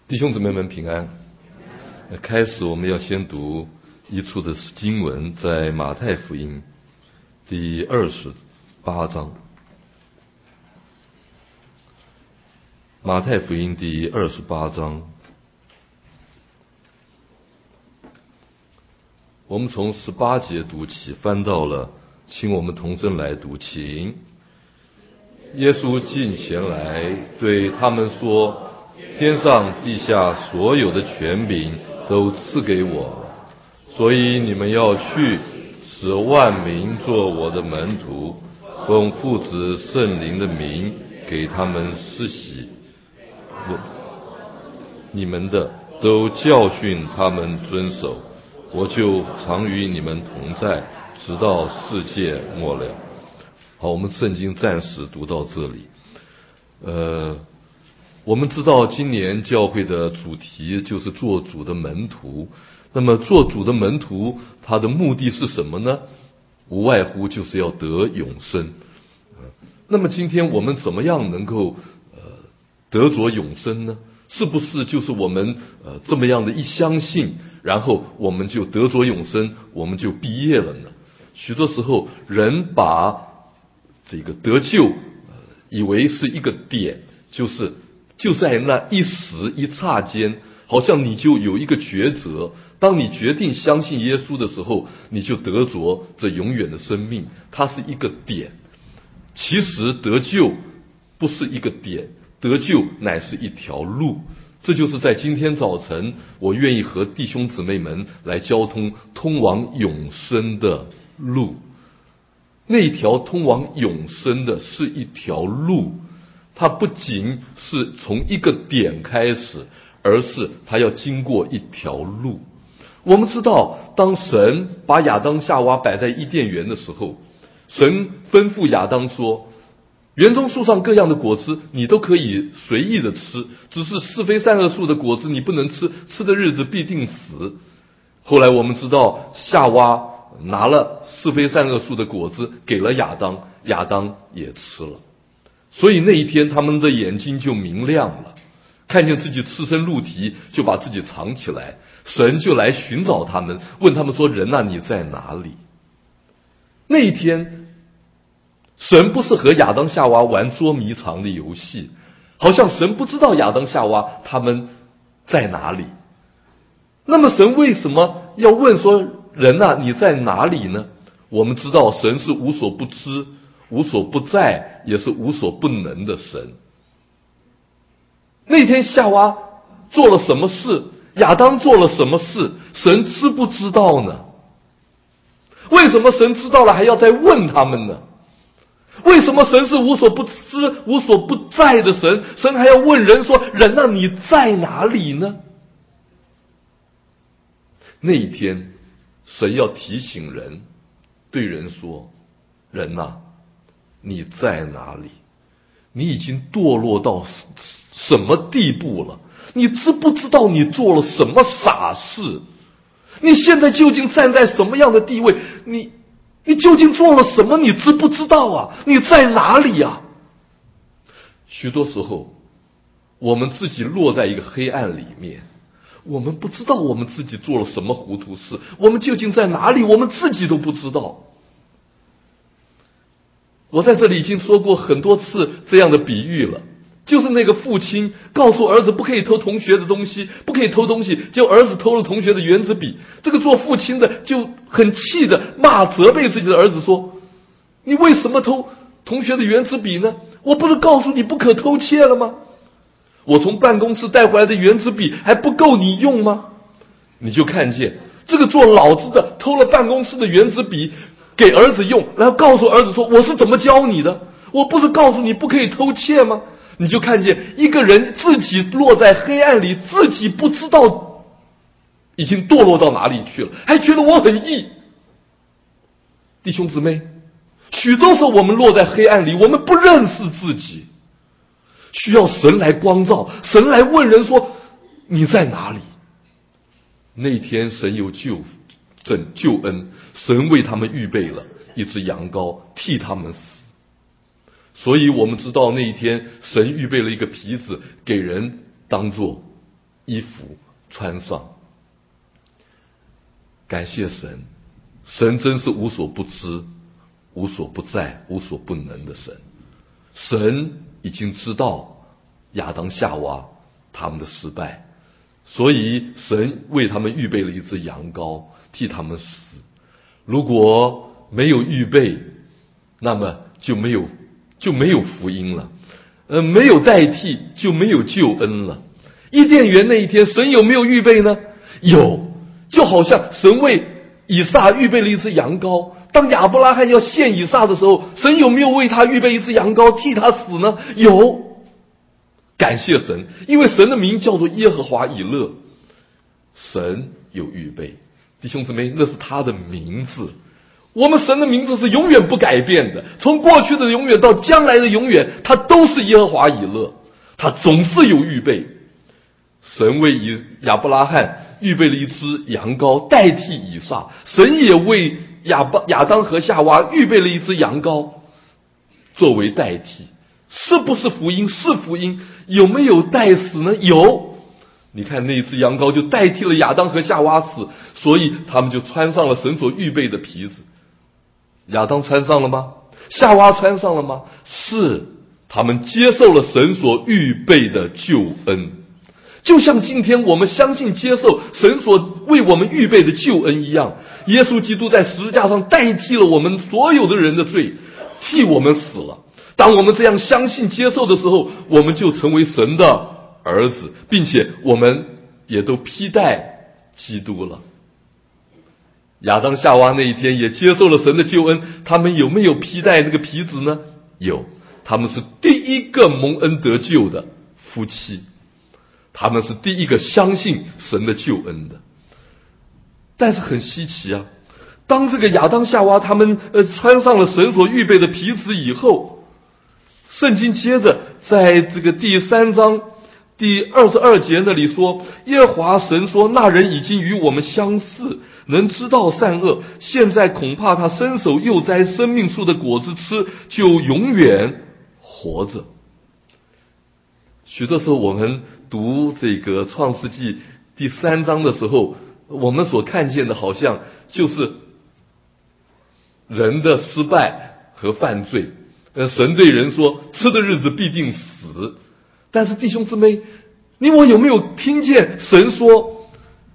弟兄姊妹们平安。开始我们要先读一处的经文，在马太福音第28章。马太福音第28章，我们从18节读起，翻到了，请我们同声来读，请。耶稣近前来对他们说，天上地下所有的权柄都赐给我，所以你们要去，使万民做我的门徒，奉父子圣灵的名给他们施洗，你们的都教训他们遵守，我就常与你们同在，直到世界末了。好，我们圣经暂时读到这里。我们知道今年教会的主题就是做主的门徒。那么做主的门徒，他的目的是什么呢？无外乎就是要得永生。那么今天我们怎么样能够得着永生呢？是不是就是我们这么样的一相信，然后我们就得着永生，我们就毕业了呢？许多时候人把这个得救以为是一个点，就在那一时一刹间，好像你就有一个抉择，当你决定相信耶稣的时候，你就得着这永远的生命，它是一个点。其实得救不是一个点，得救乃是一条路。这就是在今天早晨，我愿意和弟兄姊妹们来交通通往永生的路。那条通往永生的是一条路，它不仅是从一个点开始，而是它要经过一条路。我们知道，当神把亚当夏娃摆在伊甸园的时候，神吩咐亚当说，园中树上各样的果子你都可以随意的吃，只是是非善恶树的果子你不能吃，吃的日子必定死。后来我们知道，夏娃拿了是非善恶树的果子给了亚当，亚当也吃了。所以那一天他们的眼睛就明亮了，看见自己赤身露体，就把自己藏起来。神就来寻找他们，问他们说，人啊，你在哪里？那一天神不是和亚当夏娃玩捉迷藏的游戏，好像神不知道亚当夏娃他们在哪里。那么神为什么要问说，人啊，你在哪里呢？我们知道神是无所不知、无所不在，也是无所不能的神。那天夏娃做了什么事，亚当做了什么事，神知不知道呢？为什么神知道了还要再问他们呢？为什么神是无所不知、无所不在的神，神还要问人说，人啊，你在哪里呢？那一天神要提醒人，对人说，人啊，你在哪里？你已经堕落到什么地步了？你知不知道你做了什么傻事？你现在究竟站在什么样的地位？你究竟做了什么？你知不知道啊？你在哪里啊？许多时候我们自己落在一个黑暗里面，我们不知道我们自己做了什么糊涂事，我们究竟在哪里，我们自己都不知道。我在这里已经说过很多次这样的比喻了，就是那个父亲告诉儿子不可以偷同学的东西，不可以偷东西，结果儿子偷了同学的原子笔。这个做父亲的就很气的责备自己的儿子说，你为什么偷同学的原子笔呢？我不是告诉你不可偷窃了吗？我从办公室带回来的原子笔还不够你用吗？你就看见这个做老子的偷了办公室的原子笔给儿子用，然后告诉儿子说，我是怎么教你的？我不是告诉你不可以偷窃吗？你就看见一个人自己落在黑暗里，自己不知道已经堕落到哪里去了，还觉得我很义。弟兄姊妹，许多时候我们落在黑暗里，我们不认识自己，需要神来光照，神来问人说，你在哪里？那天神有救恩，神为他们预备了一只羊羔，替他们死。所以我们知道那一天神预备了一个皮子给人当作衣服穿上。感谢神，神真是无所不知、无所不在、无所不能的神。神已经知道亚当夏娃他们的失败，所以神为他们预备了一只羊羔，替他们死。如果没有预备，那么就没有福音了，没有代替就没有救恩了。伊甸园那一天，神有没有预备呢？有，就好像神为以撒预备了一只羊羔。当亚伯拉罕要献以撒的时候，神有没有为他预备一只羊羔替他死呢？有。感谢神，因为神的名叫做耶和华以勒，神有预备。弟兄姊妹，那是他的名字。我们神的名字是永远不改变的，从过去的永远到将来的永远，他都是耶和华以勒，他总是有预备。神为亚伯拉罕预备了一只羊羔代替以撒，神也为亚当和夏娃预备了一只羊羔作为代替。是不是福音？是福音。有没有代死呢？有。你看那只羊羔就代替了亚当和夏娃死，所以他们就穿上了神所预备的皮子。亚当穿上了吗？夏娃穿上了吗？是，他们接受了神所预备的救恩。就像今天我们相信接受神所为我们预备的救恩一样，耶稣基督在十字架上代替了我们所有的人的罪，替我们死了。当我们这样相信接受的时候，我们就成为神的儿子，并且我们也都披戴基督了。亚当夏娃那一天也接受了神的救恩，他们有没有披戴那个皮子呢？有，他们是第一个蒙恩得救的夫妻，他们是第一个相信神的救恩的。但是很稀奇啊，当这个亚当夏娃他们穿上了神所预备的皮子以后，圣经接着在这个第3章第22节那里说，耶和华神说，那人已经与我们相似，能知道善恶，现在恐怕他伸手又摘生命树的果子吃，就永远活着。许多时候我们读这个创世纪第3章的时候，我们所看见的好像就是人的失败和犯罪。神对人说，吃的日子必定死。但是弟兄姊妹，你我有没有听见神说，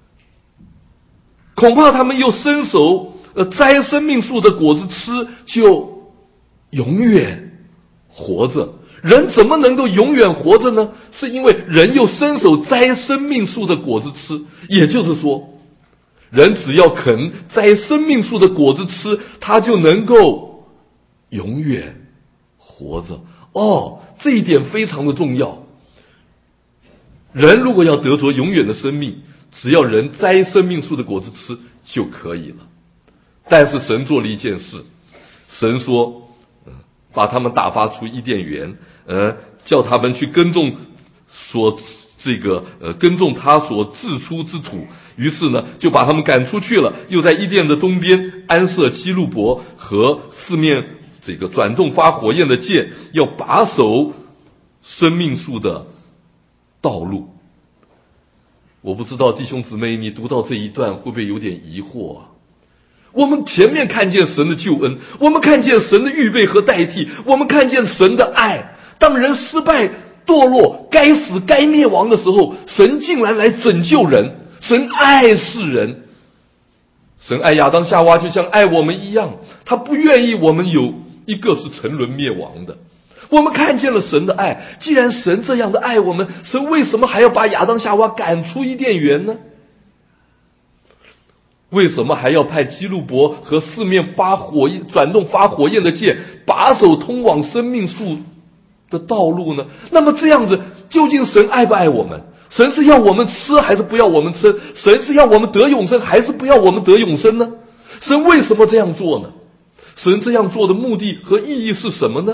恐怕他们又伸手摘生命树的果子吃，就永远活着。人怎么能够永远活着呢？是因为人又伸手摘生命树的果子吃。也就是说，人只要肯摘生命树的果子吃，他就能够永远活着。这一点非常的重要。人如果要得着永远的生命，只要人摘生命树的果子吃就可以了。但是神做了一件事，神说把他们打发出伊甸园，叫他们去耕种耕种他所自出之土。于是呢，就把他们赶出去了，又在伊甸的东边安设基路伯和四面转动发火焰的箭，要把守生命树的道路。我不知道弟兄姊妹，你读到这一段会不会有点疑惑啊？我们前面看见神的救恩，我们看见神的预备和代替，我们看见神的爱。当人失败堕落该死该灭亡的时候，神竟然来拯救人。神爱世人，神爱亚当夏娃就像爱我们一样，他不愿意我们有一个是沉沦灭亡的。我们看见了神的爱，既然神这样的爱我们，神为什么还要把亚当夏娃赶出伊甸园呢？为什么还要派基路伯和四面转动发火焰的箭，把守通往生命树的道路呢？那么这样子，究竟神爱不爱我们？神是要我们吃还是不要我们吃？神是要我们得永生还是不要我们得永生呢？神为什么这样做呢？神这样做的目的和意义是什么呢？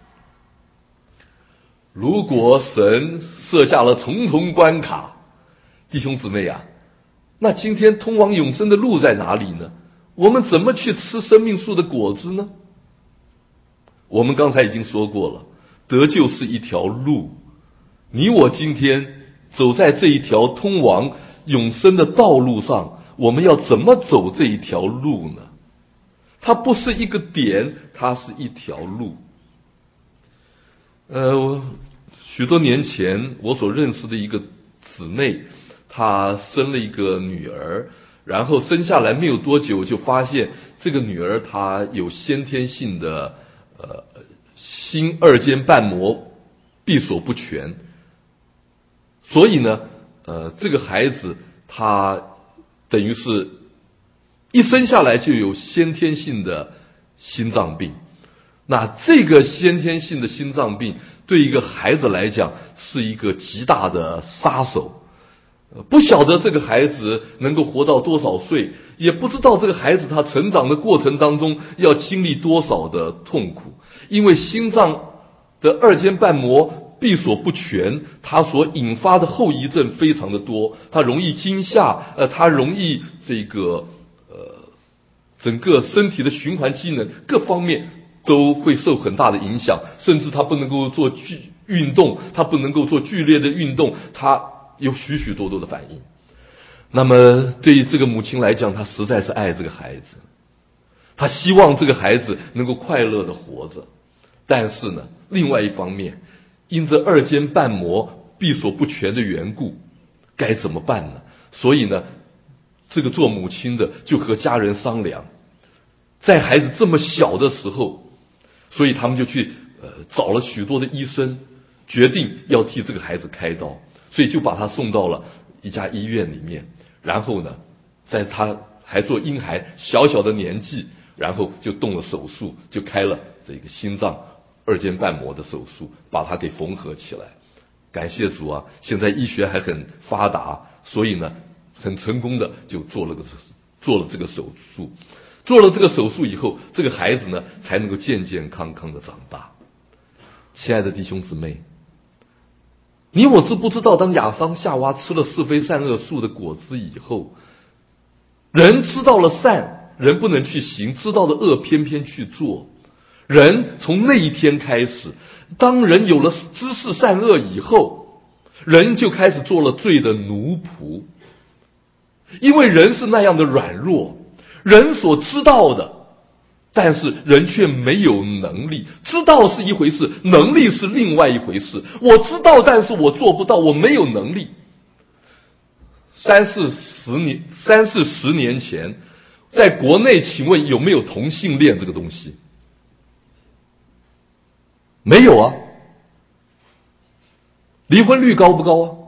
如果神设下了重重关卡，弟兄姊妹啊，那今天通往永生的路在哪里呢？我们怎么去吃生命树的果子呢？我们刚才已经说过了，得救是一条路。你我今天走在这一条通往永生的道路上，我们要怎么走这一条路呢？它不是一个点，它是一条路。许多年前我所认识的一个姊妹，她生了一个女儿，然后生下来没有多久就发现这个女儿她有先天性的心二尖瓣膜闭锁不全，所以呢这个孩子他等于是一生下来就有先天性的心脏病。那这个先天性的心脏病对一个孩子来讲是一个极大的杀手，不晓得这个孩子能够活到多少岁，也不知道这个孩子他成长的过程当中要经历多少的痛苦，因为心脏的二尖瓣膜闭锁不全，它所引发的后遗症非常的多，它容易惊吓，它容易整个身体的循环机能各方面都会受很大的影响，甚至他不能够做运动，他不能够做剧烈的运动，他有许许多多的反应。那么对于这个母亲来讲，她实在是爱这个孩子，她希望这个孩子能够快乐的活着。但是呢，另外一方面，因这二尖瓣膜闭锁不全的缘故，该怎么办呢？所以呢，这个做母亲的就和家人商量，在孩子这么小的时候，所以他们就去找了许多的医生，决定要替这个孩子开刀，所以就把他送到了一家医院里面，然后呢，在他还做婴孩小小的年纪，然后就动了手术，就开了这个心脏二尖瓣膜的手术，把它给缝合起来。感谢主啊，现在医学还很发达，所以呢，很成功的就做了这个手术。做了这个手术以后，这个孩子呢才能够健健康康的长大。亲爱的弟兄姊妹，你我知不知道，当亚当夏娃吃了是非善恶树的果子以后，人知道了善，人不能去行；知道了恶，偏偏去做。人从那一天开始，当人有了知识善恶以后，人就开始做了罪的奴仆。因为人是那样的软弱，人所知道的，但是人却没有能力。知道是一回事，能力是另外一回事。我知道，但是我做不到，我没有能力。三四十年前，在国内，请问有没有同性恋这个东西？没有啊。离婚率高不高啊？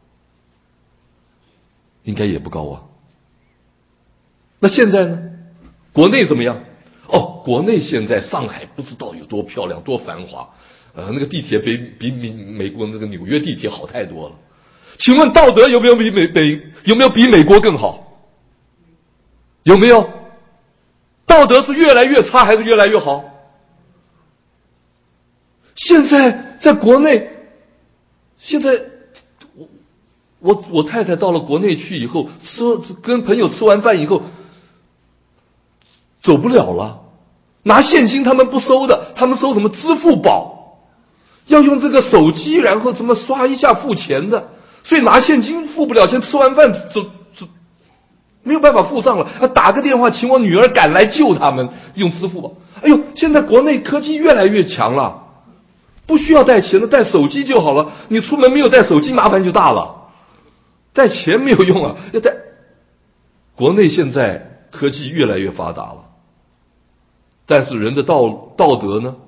应该也不高啊。那现在呢？国内怎么样？国内现在上海不知道有多漂亮多繁华，那个地铁比美国那个纽约地铁好太多了。请问道德有没有比美国更好？有没有？道德是越来越差还是越来越好？现在在国内，现在我太太到了国内去以后，跟朋友吃完饭以后走不了了，拿现金他们不收的，他们收什么支付宝，要用这个手机，然后怎么刷一下付钱的，所以拿现金付不了钱，吃完饭没有办法付上了，打个电话请我女儿赶来救他们，用支付宝。哎呦，现在国内科技越来越强了，不需要带钱的，带手机就好了。你出门没有带手机，麻烦就大了。带钱没有用啊，要带。国内现在科技越来越发达了，但是人的道德呢？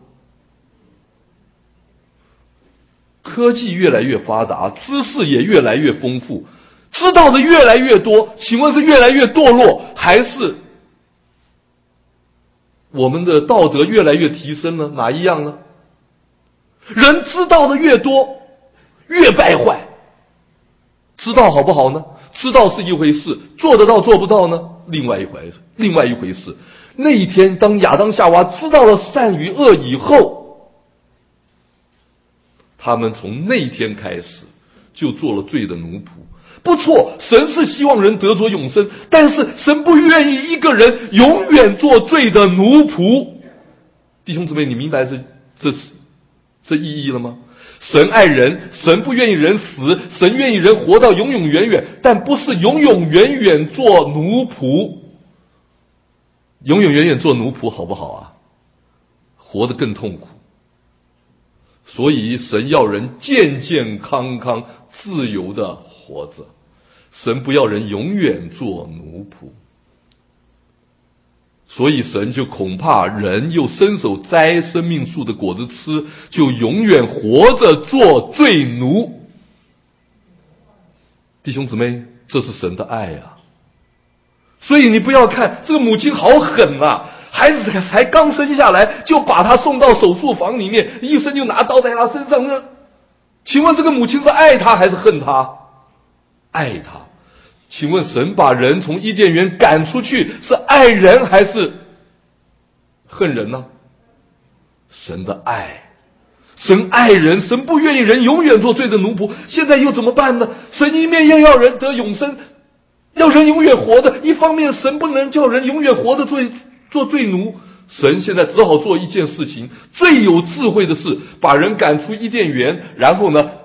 科技越来越发达，知识也越来越丰富，知道的越来越多，请问是越来越堕落，还是我们的道德越来越提升呢？哪一样呢？人知道的越多，越败坏。知道好不好呢？知道是一回事，做得到做不到呢？另外一回事。那一天，当亚当夏娃知道了善与恶以后，他们从那一天开始就做了罪的奴仆。不错，神是希望人得着永生，但是神不愿意一个人永远做罪的奴仆。弟兄姊妹，你明白这意义了吗？ 神爱人，神不愿意人死，神愿意人活到永永远远，但不是永永远远做奴仆。永永远远做奴仆好不好啊？活得更痛苦。所以神要人健健康康自由的活着，神不要人永远做奴仆。所以神就恐怕人又伸手摘生命树的果子吃，就永远活着做罪奴。弟兄姊妹，这是神的爱啊！所以你不要看这个母亲好狠啊，孩子才刚生下来就把他送到手术房里面，医生就拿刀在他身上。请问这个母亲是爱他还是恨他？爱他。请问神把人从伊甸园赶出去是爱人还是恨人呢？神的爱，神爱人，神不愿意人永远做罪的奴仆。现在又怎么办呢？神一面要人得永生，要人永远活着，一方面神不能叫人永远活着做罪奴，神现在只好做一件事情，最有智慧的是把人赶出伊甸园，然后呢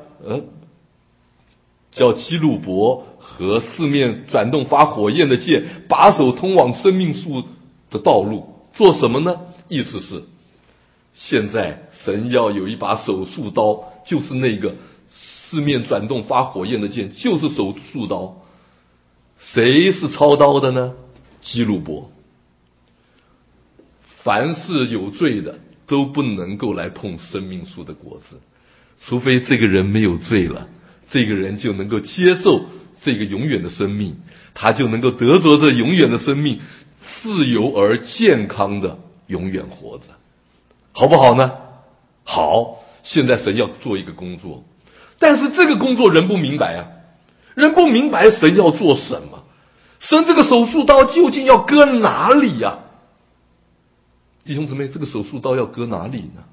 叫基路伯和四面转动发火焰的剑把守通往生命树的道路。做什么呢？意思是现在神要有一把手术刀，就是那个四面转动发火焰的剑，就是手术刀。谁是操刀的呢？基路伯。凡是有罪的都不能够来碰生命树的果子，除非这个人没有罪了，这个人就能够接受这个永远的生命，他就能够得着这永远的生命，自由而健康的永远活着，好不好呢？好。现在神要做一个工作，但是这个工作人不明白啊，人不明白神要做什么，神这个手术刀究竟要搁哪里啊？弟兄姊妹，这个手术刀要搁哪里呢？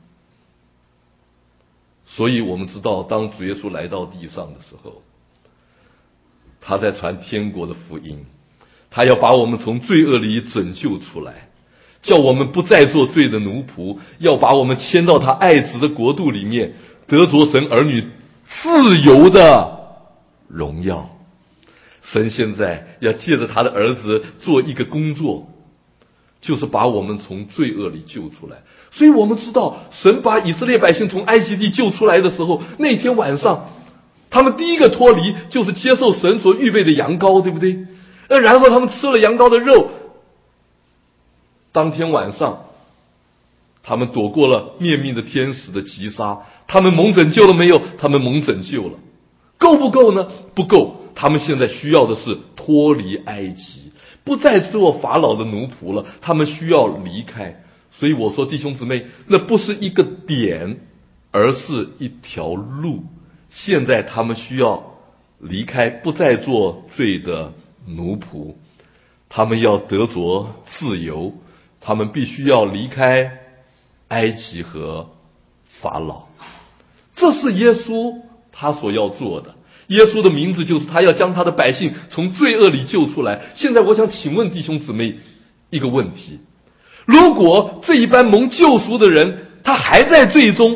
所以我们知道，当主耶稣来到地上的时候，他在传天国的福音，他要把我们从罪恶里拯救出来，叫我们不再做罪的奴仆，要把我们迁到他爱子的国度里面，得着神儿女自由的荣耀。神现在要借着他的儿子做一个工作，就是把我们从罪恶里救出来。所以我们知道，神把以色列百姓从埃及地救出来的时候，那天晚上他们第一个脱离就是接受神所预备的羊羔，对不对？然后他们吃了羊羔的肉，当天晚上他们躲过了灭命的天使的击杀。他们蒙拯救了没有？他们蒙拯救了。够不够呢？不够。他们现在需要的是脱离埃及，不再做法老的奴仆了，他们需要离开。所以我说，弟兄姊妹，那不是一个点，而是一条路。现在他们需要离开，不再做罪的奴仆，他们要得着自由，他们必须要离开埃及和法老。这是耶稣他所要做的。耶稣的名字就是他要将他的百姓从罪恶里救出来。现在我想请问弟兄姊妹一个问题，如果这一般蒙救赎的人他还在罪中，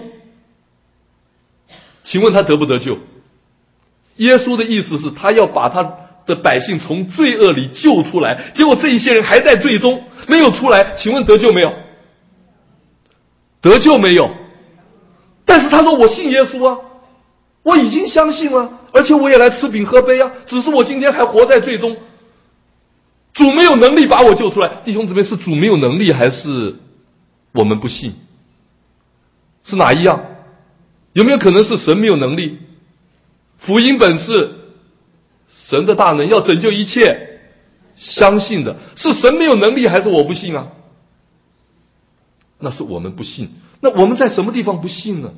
请问他得不得救？耶稣的意思是他要把他的百姓从罪恶里救出来，结果这一些人还在罪中没有出来，请问得救没有？得救没有。但是他说我信耶稣啊，我已经相信了，而且我也来吃饼喝杯啊，只是我今天还活在罪中，主没有能力把我救出来。弟兄姊妹，是主没有能力还是我们不信？是哪一样？有没有可能是神没有能力？福音本是神的大能，要拯救一切相信的，是神没有能力还是我不信啊？那是我们不信。那我们在什么地方不信呢？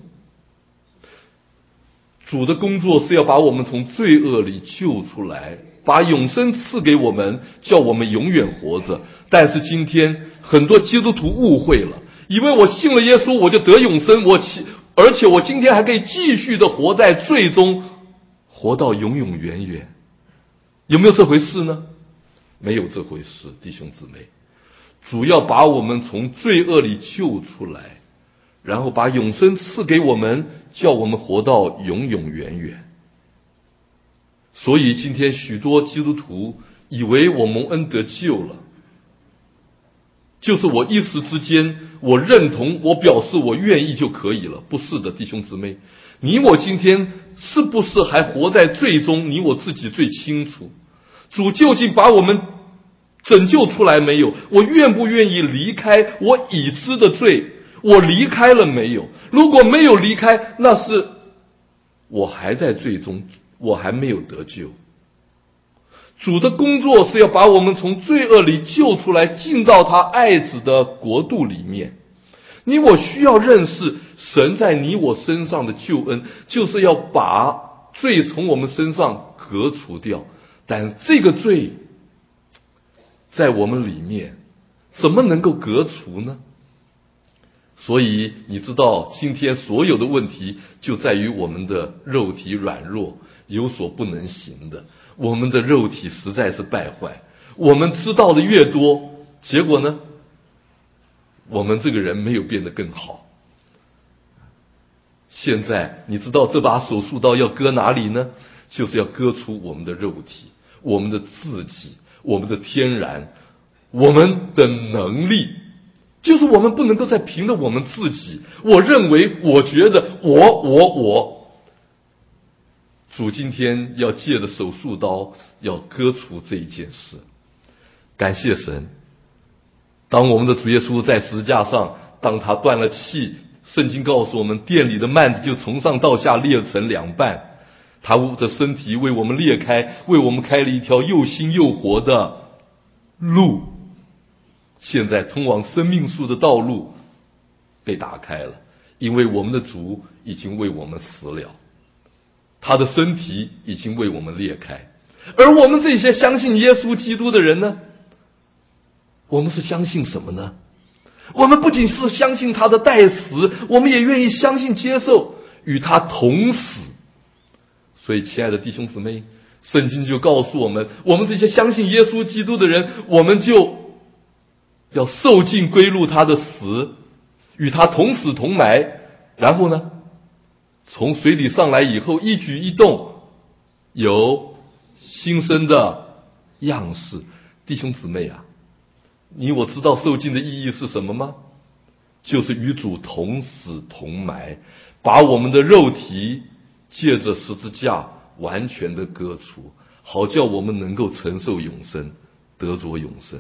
主的工作是要把我们从罪恶里救出来，把永生赐给我们，叫我们永远活着。但是今天很多基督徒误会了，以为我信了耶稣我就得永生，而且我今天还可以继续的活在罪中，活到永永远远。有没有这回事呢？没有这回事，弟兄姊妹。主要把我们从罪恶里救出来， 然后把永生赐给我们，叫我们活到永永远远。所以今天许多基督徒以为我蒙恩得救了，就是我一时之间我认同，我表示我愿意就可以了。不是的，弟兄姊妹，你我今天是不是还活在罪中，你我自己最清楚。主究竟把我们拯救出来没有？我愿不愿意离开我已知的罪？我离开了没有？如果没有离开，那是我还在罪中，我还没有得救。主的工作是要把我们从罪恶里救出来，进到他爱子的国度里面。你我需要认识神在你我身上的救恩，就是要把罪从我们身上革除掉。但这个罪在我们里面怎么能够革除呢？所以你知道今天所有的问题就在于我们的肉体软弱，有所不能行的。我们的肉体实在是败坏，我们知道的越多，结果呢，我们这个人没有变得更好。现在你知道这把手术刀要割哪里呢？就是要割出我们的肉体，我们的自己，我们的天然，我们的能力，就是我们不能够再凭着我们自己，我认为，我觉得，我。主今天要借着手术刀要割除这一件事。感谢神，当我们的主耶稣在十字架上，当他断了气，圣经告诉我们，殿里的幔子就从上到下裂成两半，他的身体为我们裂开，为我们开了一条又新又活的路。现在通往生命树的道路被打开了，因为我们的主已经为我们死了，他的身体已经为我们裂开。而我们这些相信耶稣基督的人呢，我们是相信什么呢？我们不仅是相信他的代死，我们也愿意相信接受与他同死。所以亲爱的弟兄姊妹，圣经就告诉我们，我们这些相信耶稣基督的人，我们就要受尽归入他的死，与他同死同埋，然后呢，从水里上来以后，一举一动有新生的样式。弟兄姊妹啊，你我知道受尽的意义是什么吗？就是与主同死同埋，把我们的肉体借着十字架完全的割除，好叫我们能够承受永生，得着永生。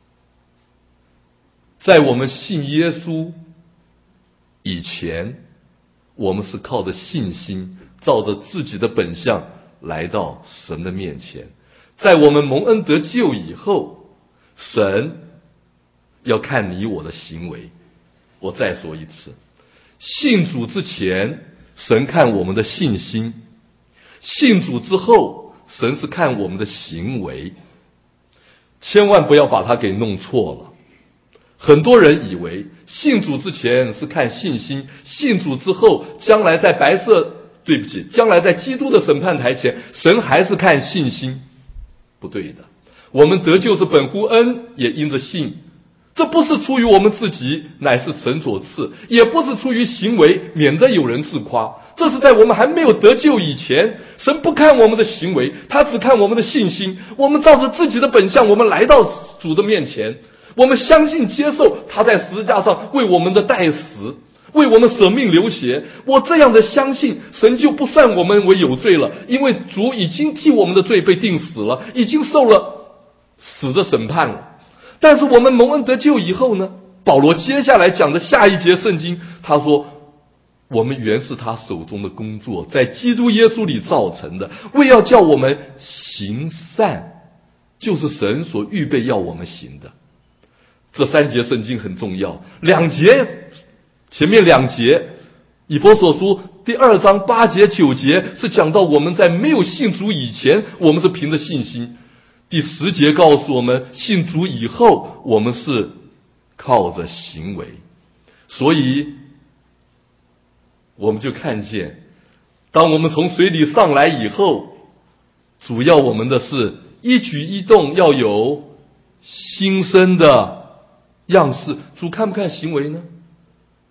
在我们信耶稣以前，我们是靠着信心，照着自己的本相来到神的面前。在我们蒙恩得救以后，神要看你我的行为。我再说一次，信主之前，神看我们的信心；信主之后，神是看我们的行为。千万不要把它给弄错了。很多人以为信主之前是看信心，信主之后，将来在将来在基督的审判台前，神还是看信心。不对的，我们得救是本乎恩，也因着信。这不是出于我们自己，乃是神所赐；也不是出于行为，免得有人自夸。这是在我们还没有得救以前，神不看我们的行为，他只看我们的信心。我们照着自己的本相，我们来到主的面前，我们相信接受他在十字架上为我们的代死，为我们舍命流血。我这样的相信，神就不算我们为有罪了，因为主已经替我们的罪被定死了，已经受了死的审判了。但是我们蒙恩得救以后呢，保罗接下来讲的下一节圣经，他说我们原是他手中的工作，在基督耶稣里造成的，为要叫我们行善，就是神所预备要我们行的。这三节圣经很重要，前面两节以弗所书第2章8节9节是讲到我们在没有信主以前，我们是凭着信心。第10节告诉我们，信主以后，我们是靠着行为。所以我们就看见，当我们从水里上来以后，主要我们的是一举一动要有新生的样式。主看不看行为呢？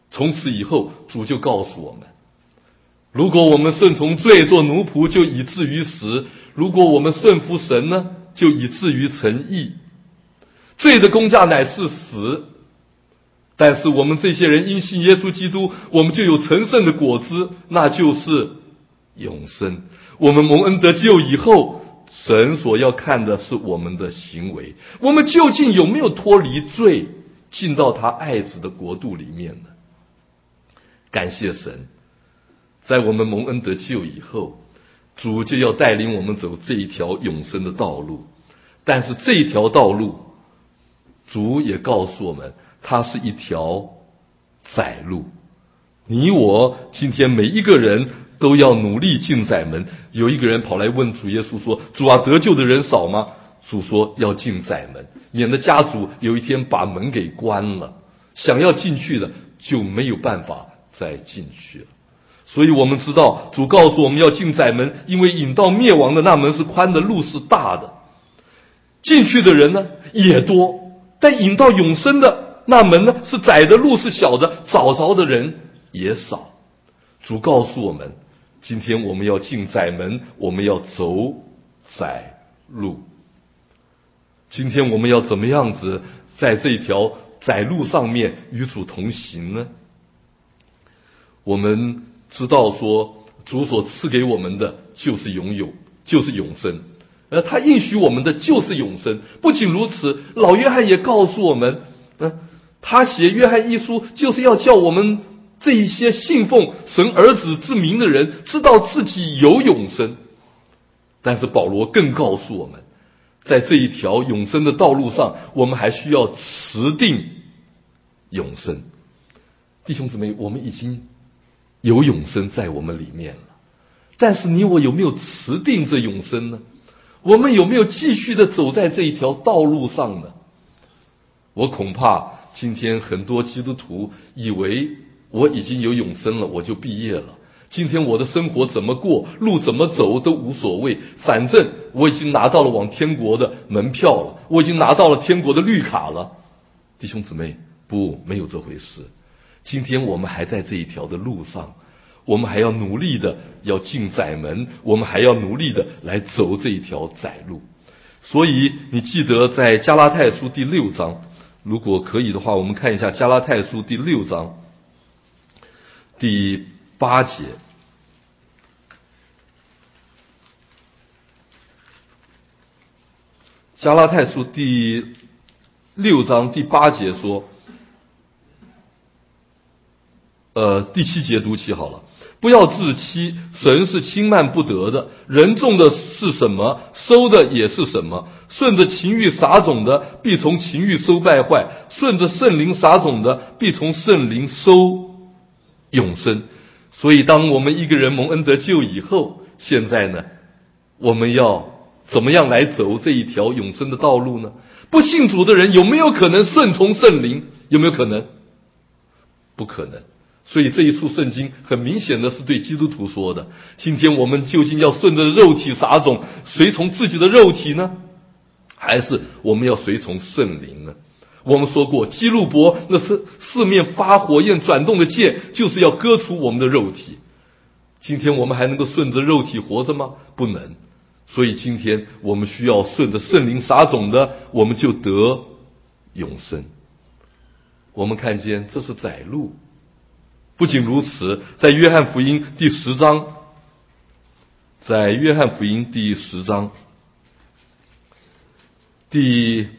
从此以后，主就告诉我们，如果我们顺从罪做奴仆，就以至于死；如果我们顺服神呢，就以至于成义。罪的工价乃是死，但是我们这些人因信耶稣基督，我们就有成圣的果子，那就是永生。我们蒙恩得救以后，神所要看的是我们的行为，我们究竟有没有脱离罪，进到他爱子的国度里面呢？感谢神，在我们蒙恩得救以后，主就要带领我们走这一条永生的道路。但是这一条道路，主也告诉我们，它是一条窄路。你我今天每一个人都要努力进窄门。有一个人跑来问主耶稣说，主啊，得救的人少吗？主说要进窄门，免得家主有一天把门给关了，想要进去的就没有办法再进去了。所以我们知道主告诉我们要进窄门，因为引到灭亡的那门是宽的，路是大的，进去的人呢也多，但引到永生的那门呢是窄的，路是小的，找着的人也少。主告诉我们，今天我们要进窄门，我们要走窄路。今天我们要怎么样子在这一条窄路上面与主同行呢？我们知道说，主所赐给我们的就是就是永生，他应许我们的就是永生。不仅如此，老约翰也告诉我们，他写约翰一书就是要叫我们这一些信奉神儿子之名的人知道自己有永生。但是保罗更告诉我们，在这一条永生的道路上，我们还需要持定永生。弟兄姊妹，我们已经有永生在我们里面了，但是你我有没有持定这永生呢？我们有没有继续的走在这一条道路上呢？我恐怕今天很多基督徒以为我已经有永生了，我就毕业了，今天我的生活怎么过，路怎么走都无所谓，反正我已经拿到了往天国的门票了，我已经拿到了天国的绿卡了。弟兄姊妹，不，没有这回事。今天我们还在这一条的路上，我们还要努力的要进窄门，我们还要努力的来走这一条窄路。所以你记得在加拉太书第6章，如果可以的话，我们看一下加拉太书第6章第8节。加拉太书第6章第8节说，第7节读起好了。不要自欺，神是轻慢不得的。人种的是什么，收的也是什么。顺着情欲撒种的，必从情欲收败坏；顺着圣灵撒种的，必从圣灵收永生。所以当我们一个人蒙恩得救以后，现在呢，我们要怎么样来走这一条永生的道路呢？不信主的人有没有可能顺从圣灵？有没有可能？不可能。所以这一处圣经很明显的是对基督徒说的。今天我们究竟要顺着肉体撒种，随从自己的肉体呢，还是我们要随从圣灵呢？我们说过，基路伯那是四面发火焰转动的剑，就是要割除我们的肉体。今天我们还能够顺着肉体活着吗？不能。所以今天我们需要顺着圣灵撒种的，我们就得永生。我们看见这是窄路。不仅如此，在约翰福音第10章，在约翰福音第10章第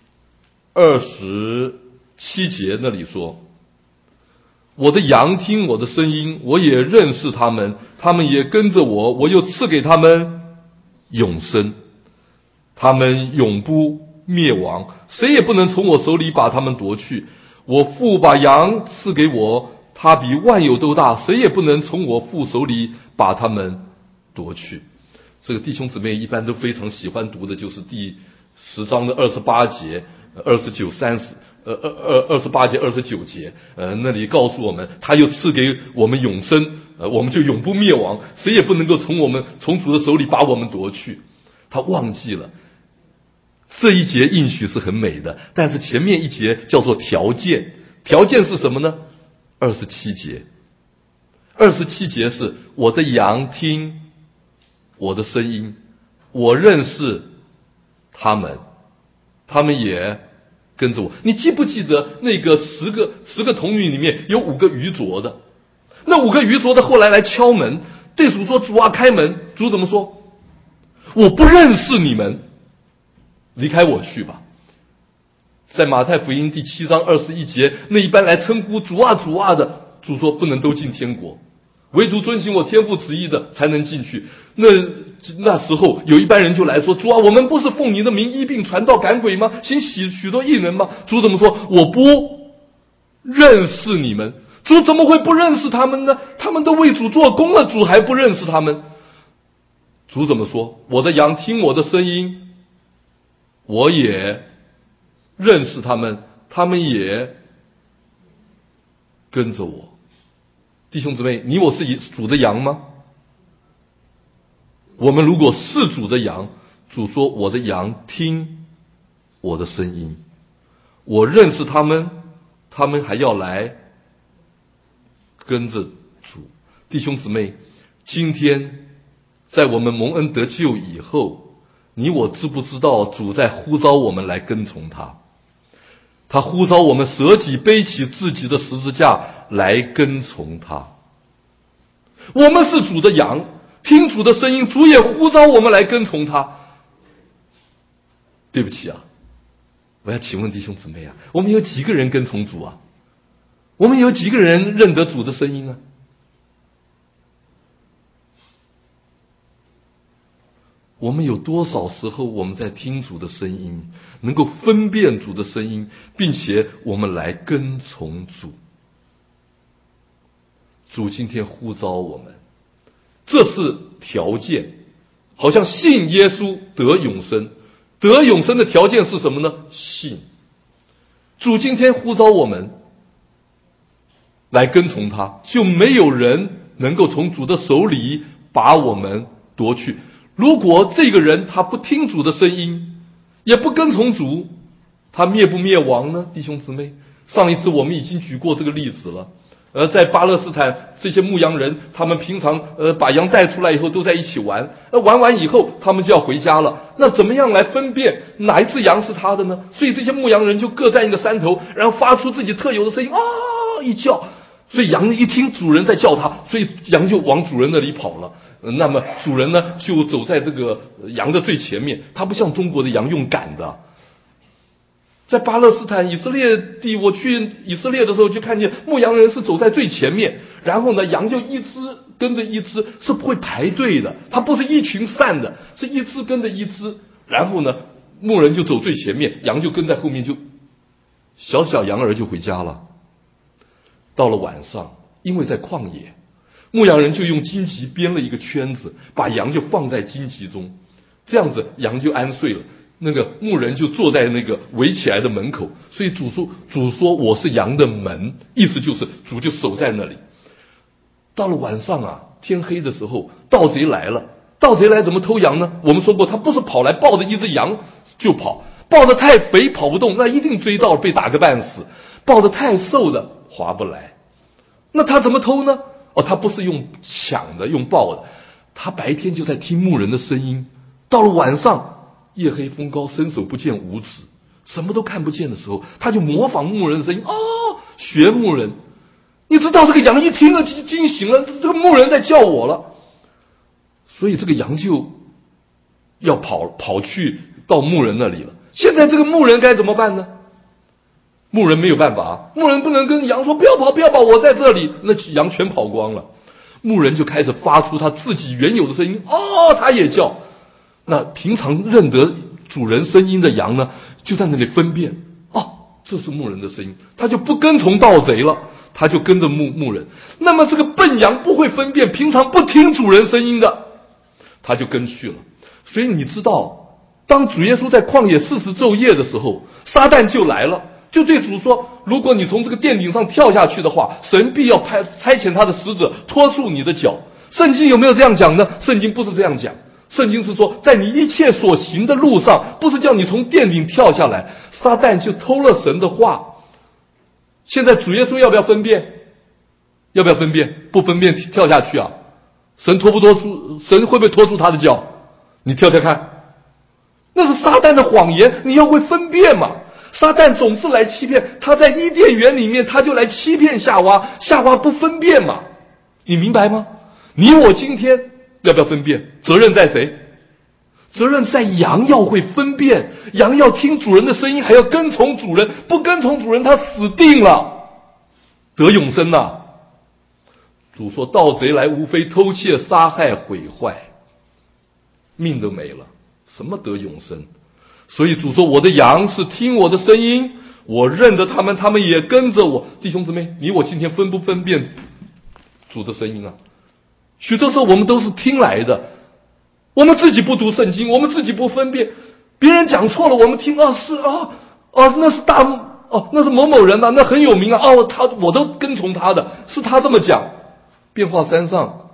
27节那里说，我的羊听我的声音，我也认识他们，他们也跟着我，我又赐给他们永生，他们永不灭亡，谁也不能从我手里把他们夺去。我父把羊赐给我，他比万有都大，谁也不能从我父手里把他们夺去。这个弟兄姊妹一般都非常喜欢读的就是第10章的28节、29、30、28节、29节，那里告诉我们，他又赐给我们永生，我们就永不灭亡，谁也不能够从主的手里把我们夺去。他忘记了这一节应许是很美的，但是前面一节叫做条件。条件是什么呢？ 27节，27节是我的羊听我的声音，我认识他们，他们也跟着我。你记不记得那个十个童女里面有5个愚拙的？那5个愚拙的后来来敲门，对主说：“主啊，开门。”主怎么说？我不认识你们，离开我去吧。在马太福音第7章21节，那一般来称呼主啊主啊的，主说不能都进天国，唯独遵行我天父旨意的才能进去。那时候有一般人就来说：“主啊，我们不是奉你的名医病传道赶鬼吗？行许多异能吗？”主怎么说？我不认识你们。主怎么会不认识他们呢？他们都为主做工了，主还不认识他们？主怎么说？我的羊听我的声音，我也认识他们，他们也跟着我。弟兄姊妹，你我是主的羊吗？我们如果是主的羊，主说我的羊听我的声音，我认识他们，他们还要来跟着主。弟兄姊妹，今天在我们蒙恩得救以后，你我知不知道主在呼召我们来跟从他？他呼召我们舍己背起自己的十字架来跟从他。我们是主的羊，听主的声音，主也呼召我们来跟从他。对不起啊，我要请问弟兄姊妹啊，我们有几个人跟从主啊？我们有几个人认得主的声音啊？我们有多少时候我们在听主的声音，能够分辨主的声音，并且我们来跟从主？主今天呼召我们，这是条件，好像信耶稣得永生。得永生的条件是什么呢？信。主今天呼召我们来跟从他，就没有人能够从主的手里把我们夺去。如果这个人他不听主的声音，也不跟从主，他灭不灭亡呢？弟兄姊妹，上一次我们已经举过这个例子了。在巴勒斯坦，这些牧羊人他们平常把羊带出来以后都在一起玩，玩完以后他们就要回家了。那怎么样来分辨哪一只羊是他的呢？所以这些牧羊人就各站一个山头，然后发出自己特有的声音啊一叫，所以羊一听主人在叫他，所以羊就往主人那里跑了。那么主人呢就走在这个羊的最前面，他不像中国的羊用赶的。在巴勒斯坦以色列地，我去以色列的时候就看见牧羊人是走在最前面，然后呢羊就一只跟着一只，是不会排队的，它不是一群散的，是一只跟着一只，然后呢牧人就走最前面，羊就跟在后面，就小小羊儿就回家了。到了晚上，因为在旷野，牧羊人就用荆棘编了一个圈子，把羊就放在荆棘中，这样子羊就安睡了。那个牧人就坐在那个围起来的门口，所以主说我是羊的门，意思就是主就守在那里。到了晚上啊，天黑的时候，盗贼来了。盗贼来怎么偷羊呢？我们说过，他不是跑来抱着一只羊就跑，抱着太肥跑不动，那一定追到被打个半死；抱着太瘦的划不来。那他怎么偷呢？他不是用抢的，用抱的。他白天就在听牧人的声音，到了晚上夜黑风高，伸手不见五指，什么都看不见的时候，他就模仿牧人的声音，学牧人。你知道这个羊一听了惊醒了，这个牧人在叫我了，所以这个羊就要跑去到牧人那里了。现在这个牧人该怎么办呢？牧人没有办法，牧人不能跟羊说不要跑不要跑，我在这里，那羊全跑光了。牧人就开始发出他自己原有的声音，他也叫。那平常认得主人声音的羊呢，就在那里分辨，这是牧人的声音，他就不跟从盗贼了，他就跟着牧人。那么这个笨羊不会分辨，平常不听主人声音的，他就跟去了。所以你知道，当主耶稣在旷野40昼夜的时候，撒旦就来了，就对主说，如果你从这个殿顶上跳下去的话，神必要差遣他的使者拖住你的脚。圣经有没有这样讲呢？圣经不是这样讲，圣经是说，在你一切所行的路上，不是叫你从殿顶跳下来。撒旦就偷了神的话。现在主耶稣要不要分辨？ 要不要分辨？不分辨跳下去啊！神会不会拖住他的脚？你跳跳看。那是撒旦的谎言，你要会分辨嘛。撒旦总是来欺骗，他在伊甸园里面他就来欺骗夏娃，夏娃不分辨嘛。你明白吗？你我今天要不要分辨？责任在谁？责任在羊要会分辨，羊要听主人的声音，还要跟从主人，不跟从主人他死定了，得永生啊。主说盗贼来无非偷窃杀害毁坏，命都没了，什么得永生？所以主说我的羊是听我的声音，我认得他们，他们也跟着我。弟兄姊妹，你我今天分不分辨主的声音啊？许多时候我们都是听来的，我们自己不读圣经，我们自己不分辨，别人讲错了我们听，那是那是某某人啊，那很有名啊，我都跟从他的，是他这么讲。变化山上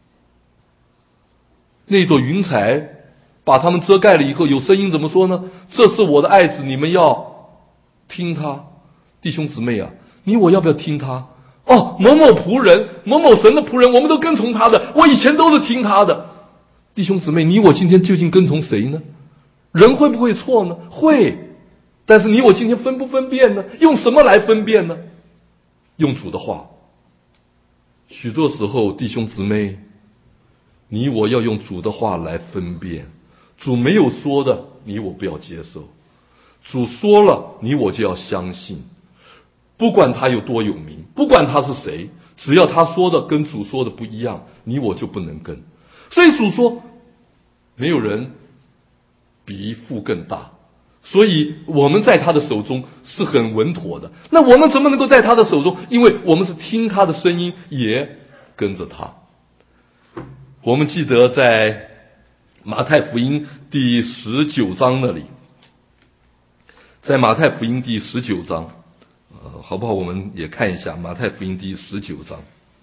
那朵云彩把他们遮盖了以后，有声音怎么说呢？这是我的爱子，你们要听他。弟兄姊妹啊，你我要不要听他？某某仆人，某某神的仆人，我们都跟从他的，我以前都是听他的。弟兄姊妹，你我今天究竟跟从谁呢？人会不会错呢？会，但是你我今天分不分辨呢？用什么来分辨呢？用主的话。许多时候弟兄姊妹，你我要用主的话来分辨。主没有说的，你我不要接受；主说了，你我就要相信。不管他有多有名，不管他是谁，只要他说的跟主说的不一样，你我就不能跟。所以主说没有人比父更大，所以我们在他的手中是很稳妥的。那我们怎么能够在他的手中？因为我们是听他的声音，也跟着他。我们记得在马太福音第19章那里，在马太福音第19章，好不好？我们也看一下马太福音第19章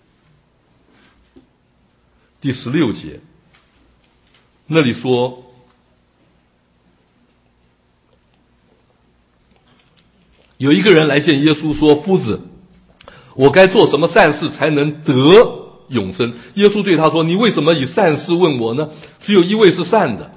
第16节，那里说，有一个人来见耶稣说，夫子，我该做什么善事才能得永生？耶稣对他说，你为什么以善事问我呢？只有一位是善的，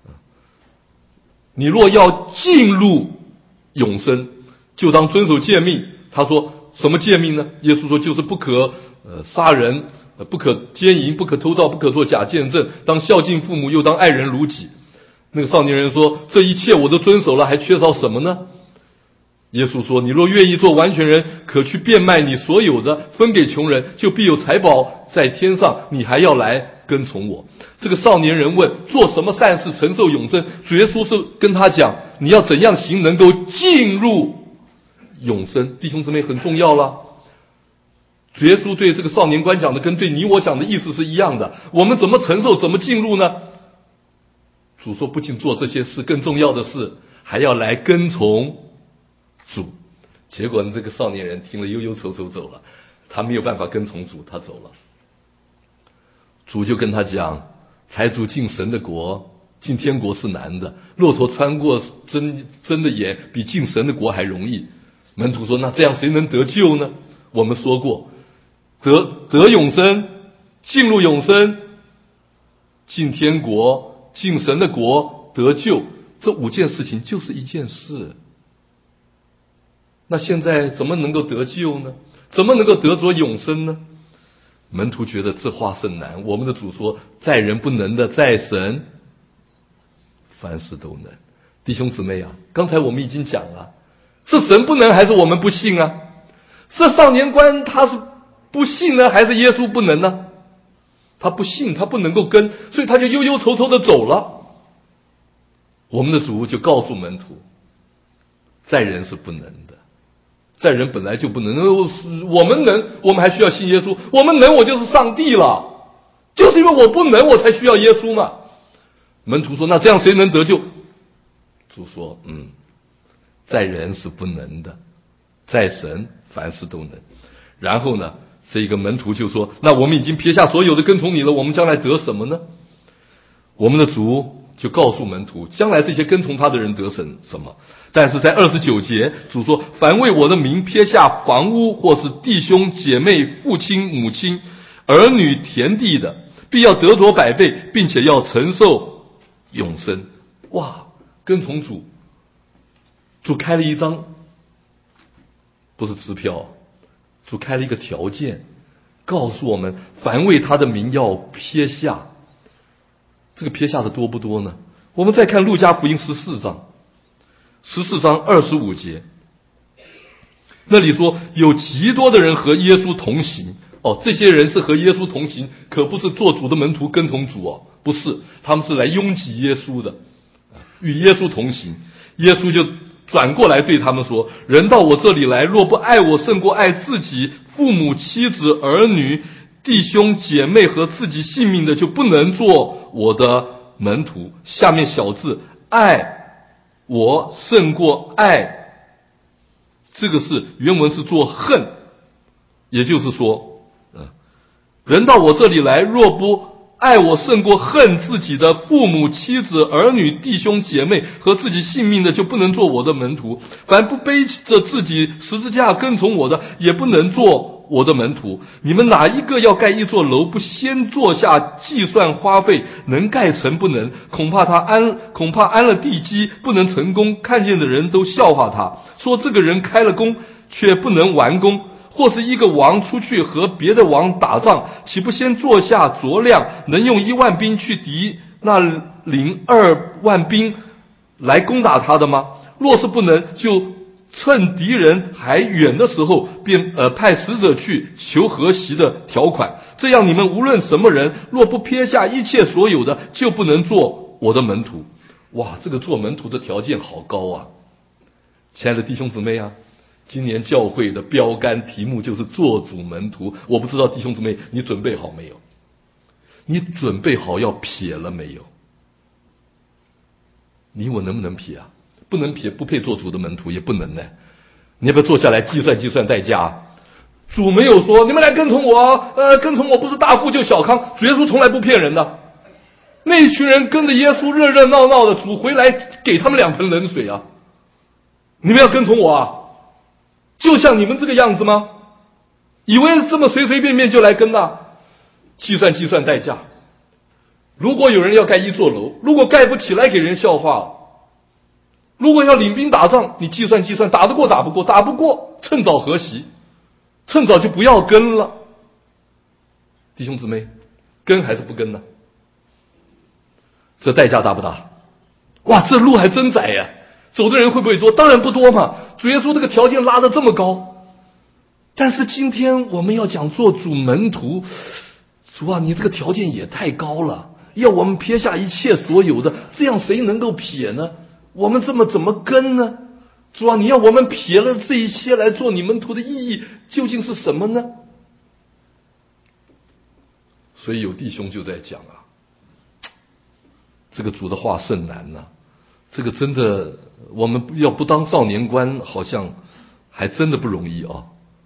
你若要进入永生，就当遵守诫命。他说什么诫命呢？耶稣说就是不可杀人，不可奸淫，不可偷盗，不可做假见证，当孝敬父母，又当爱人如己。那个少年人说，这一切我都遵守了，还缺少什么呢？耶稣说，你若愿意做完全人，可去变卖你所有的，分给穷人，就必有财宝在天上，你还要来跟从我。这个少年人问，做什么善事承受永生？主耶稣是跟他讲，你要怎样行能够进入永生？弟兄姊妹，很重要了。主耶稣对这个少年官讲的跟对你我讲的意思是一样的。我们怎么承受，怎么进入呢？主说，不仅做这些事，更重要的是还要来跟从主。结果这个少年人听了忧忧愁愁走了，他没有办法跟从主，他走了。主就跟他讲，财主进神的国，进天国是难的，骆驼穿过针的眼，比进神的国还容易。门徒说，那这样谁能得救呢？我们说过，得永生，进入永生，进天国，进神的国，得救，这5件事情就是一件事。那现在怎么能够得救呢？怎么能够得着永生呢？门徒觉得这话甚难。我们的主说，在人不能的，在神凡事都能。弟兄姊妹啊，刚才我们已经讲了，是神不能还是我们不信啊？是少年官他是不信呢，还是耶稣不能呢？他不信，他不能够跟，所以他就忧忧愁愁的走了。我们的主就告诉门徒，在人是不能的，在人本来就不能。我们能，我们还需要信耶稣。我们能，我就是上帝了，就是因为我不能，我才需要耶稣嘛。门徒说，那这样谁能得救？主说，在人是不能的，在神凡事都能。然后呢，这个门徒就说，那我们已经撇下所有的跟从你了，我们将来得什么呢？我们的主就告诉门徒，将来这些跟从他的人得什么。但是在29节，主说，凡为我的名撇下房屋或是弟兄姐妹父亲母亲儿女田地的，必要得着100倍，并且要承受永生。哇，跟从主，主开了一张不是支票，主开了一个条件，告诉我们凡为他的名要撇下。这个撇下的多不多呢？我们再看路加福音14章25节，那里说有极多的人和耶稣同行。这些人是和耶稣同行，可不是做主的门徒跟从主不是，他们是来拥挤耶稣的，与耶稣同行。耶稣就转过来对他们说，人到我这里来，若不爱我胜过爱自己父母妻子儿女弟兄姐妹和自己性命的，就不能做我的门徒。下面小字，爱我胜过爱，这个是原文是做恨，也就是说人到我这里来，若不爱我胜过恨自己的父母妻子儿女弟兄姐妹和自己性命的，就不能做我的门徒。凡不背着自己十字架跟从我的，也不能做我的门徒。你们哪一个要盖一座楼，不先坐下计算花费，能盖成不能？恐怕安了地基不能成功，看见的人都笑话他，说这个人开了工却不能完工。或是一个王出去和别的王打仗，岂不先坐下酌量，能用1万兵去敌那领2万兵来攻打他的吗？若是不能，就趁敌人还远的时候，便派使者去求和息的条款。这样你们无论什么人，若不撇下一切所有的，就不能做我的门徒。哇，这个做门徒的条件好高啊！亲爱的弟兄姊妹啊，今年教会的标杆题目就是做主门徒。我不知道弟兄姊妹你准备好没有？你准备好要撇了没有？你我能不能撇啊？不能撇，不配做主的门徒，也不能呢。你要不要坐下来计算代价？主没有说你们来跟从我，跟从我不是大富就小康。主耶稣从来不骗人的。那一群人跟着耶稣热热闹闹的，主回来给他们2盆冷水啊！你们要跟从我啊？就像你们这个样子吗？以为这么随随便便就来跟呐？计算代价。如果有人要盖一座楼，如果盖不起来给人笑话了。如果要领兵打仗，你计算打得过打不过，打不过趁早和息，趁早就不要跟了。弟兄姊妹，跟还是不跟呢？这代价大不大？哇，这路还真窄呀！走的人会不会多？当然不多嘛。主耶稣这个条件拉得这么高，但是今天我们要讲做主门徒，主啊，你这个条件也太高了，要我们撇下一切所有的，这样谁能够撇呢？我们这么怎么跟呢？主啊，你要我们撇了这一些来做你门徒的意义究竟是什么呢？所以有弟兄就在讲啊，这个主的话甚难啊，这个真的我们要不当少年官，好像还真的不容易啊。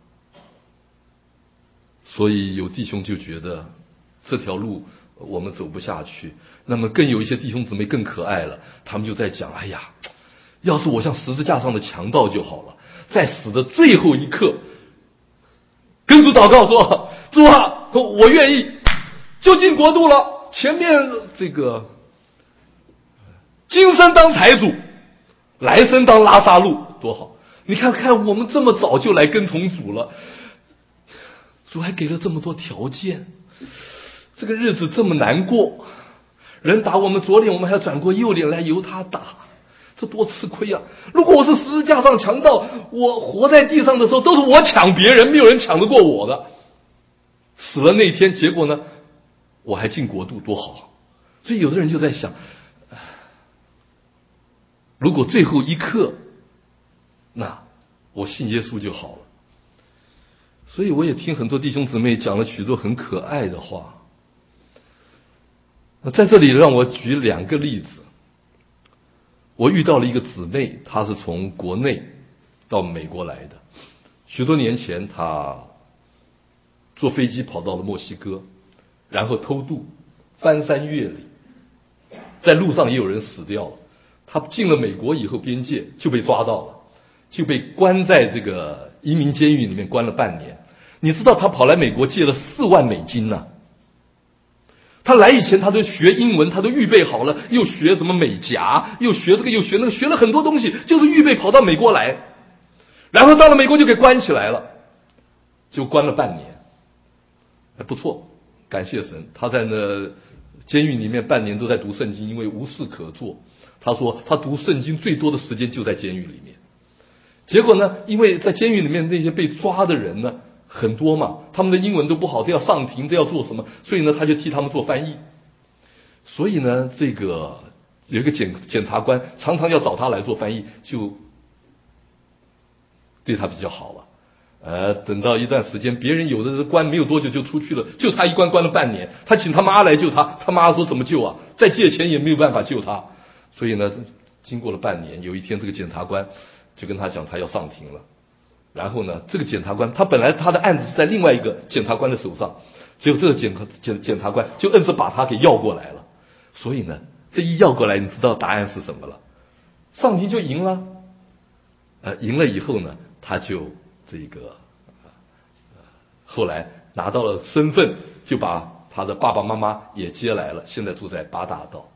所以有弟兄就觉得这条路我们走不下去。那么更有一些弟兄姊妹更可爱了，他们就在讲，哎呀，要是我像十字架上的强盗就好了，在死的最后一刻跟主祷告说，主啊，我愿意就进国度了，前面这个今生当财主，来生当拉撒路，多好。你看看我们这么早就来跟从主了，主还给了这么多条件，这个日子这么难过，人打我们左脸，我们还要转过右脸来由他打，这多吃亏啊！如果我是十字架上强盗，我活在地上的时候都是我抢别人，没有人抢得过我的。死了那天，结果呢，我还进国度，多好！所以有的人就在想，如果最后一刻，那我信耶稣就好了。所以我也听很多弟兄姊妹讲了许多很可爱的话。在这里让我举2个例子。我遇到了一个姊妹，她是从国内到美国来的。许多年前，她坐飞机跑到了墨西哥，然后偷渡，翻山越岭， 在路上也有人死掉了。他进了美国以后，边界就被抓到了，就被关在这个移民监狱里面关了半年。你知道他跑来美国借了4万美金呢。他来以前他都学英文，他都预备好了，又学什么美甲，又学这个又学那个，学了很多东西，就是预备跑到美国来。然后到了美国就给关起来了，就关了半年。还不错，感谢神，他在那监狱里面半年都在读圣经，因为无事可做。他说他读圣经最多的时间就在监狱里面。结果呢，因为在监狱里面那些被抓的人呢很多嘛，他们的英文都不好，都要上庭，都要做什么，所以呢他就替他们做翻译。所以呢这个有一个检察官常常要找他来做翻译，就对他比较好了。等到一段时间，别人有的是关没有多久就出去了，就他一关了半年。他请他妈来救他，他妈说怎么救啊？再借钱也没有办法救他。所以呢，经过了半年，有一天这个检察官就跟他讲，他要上庭了。然后呢，这个检察官他本来他的案子是在另外一个检察官的手上，结果这个检察官就硬是把他给要过来了。所以呢，这一要过来，你知道答案是什么了？上庭就赢了。赢了以后呢，他就这个后来拿到了身份，就把他的爸爸妈妈也接来了，现在住在八大道。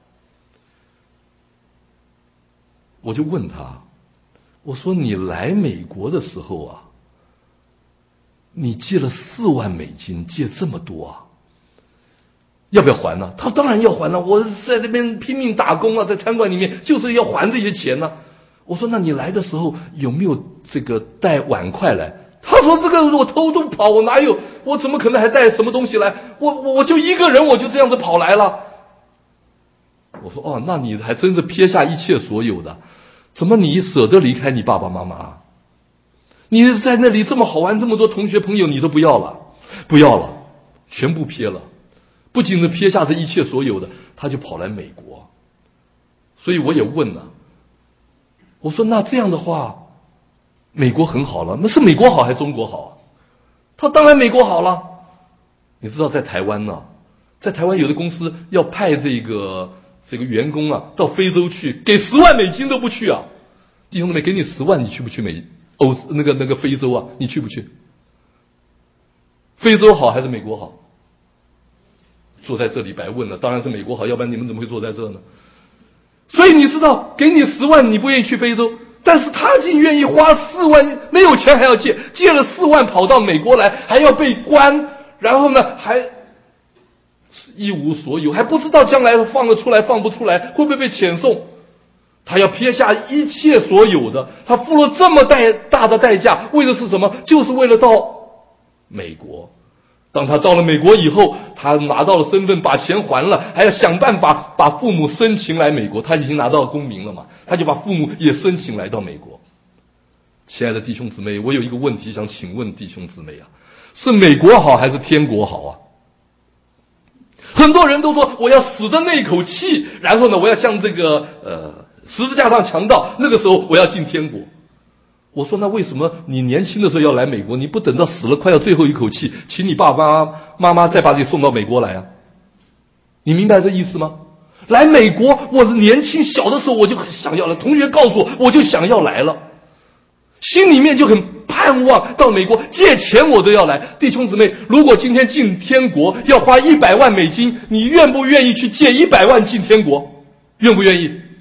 我就问他，我说你来美国的时候啊，你借了4万美金，借这么多啊，要不要还呢？他说当然要还了，我在这边拼命打工啊，在餐馆里面就是要还这些钱呢。我说那你来的时候有没有这个带碗筷来？他说这个我偷渡跑，我哪有，我怎么可能还带什么东西来？我就一个人，我就这样子跑来了。我说哦，那你还真是撇下一切所有的，怎么你舍得离开你爸爸妈妈？你在那里这么好玩，这么多同学朋友你都不要了，全部撇了。不仅是撇下这一切所有的，他就跑来美国。所以我也问了，我说那这样的话，美国很好了，那是美国好还是中国好啊？他说当然美国好了。你知道在台湾呢，在台湾有的公司要派这个员工啊到非洲去，给10万美金都不去啊。弟兄姊妹，给你10万，你去不去那个非洲啊？你去不去？非洲好还是美国好？坐在这里白问了，当然是美国好，要不然你们怎么会坐在这呢？所以你知道，给你10万，你不愿意去非洲，但是他竟愿意花4万，没有钱还要借了4万跑到美国来，还要被关，然后呢还一无所有，还不知道将来放得出来放不出来，会不会被遣送。他要撇下一切所有的，他付了这么大的代价，为的是什么？就是为了到美国。当他到了美国以后，他拿到了身份，把钱还了，还要想办法把父母申请来美国。他已经拿到公民了嘛，他就把父母也申请来到美国。亲爱的弟兄姊妹，我有一个问题想请问弟兄姊妹啊，是美国好还是天国好啊？很多人都说我要死的那一口气，然后呢我要像这个十字架上强盗，那个时候我要进天国。我说那为什么你年轻的时候要来美国，你不等到死了快要最后一口气，请你爸爸妈妈再把你送到美国来啊？你明白这意思吗？来美国，我是年轻小的时候我就很想要了，同学告诉我就想要来了，心里面就很盼望到美国，借钱我都要来。弟兄姊妹，如果今天进天国要花100万美金，你愿不愿意去借100万进天国？愿不愿意？